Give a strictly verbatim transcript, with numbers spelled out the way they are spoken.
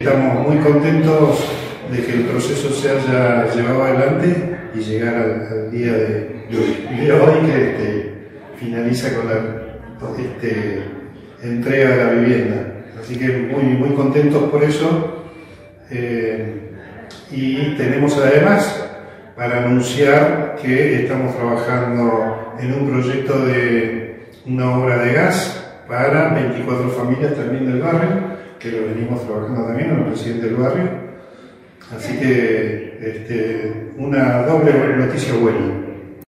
estamos muy contentos de que el proceso se haya llevado adelante y llegar al, al día de, de hoy que este, finaliza con la este, entrega de la vivienda. Así que muy, muy contentos por eso. Eh, y tenemos además para anunciar que estamos trabajando en un proyecto de una obra de gas para veinticuatro familias también del barrio, que lo venimos trabajando también con el presidente del barrio. Así que este, una doble noticia buena.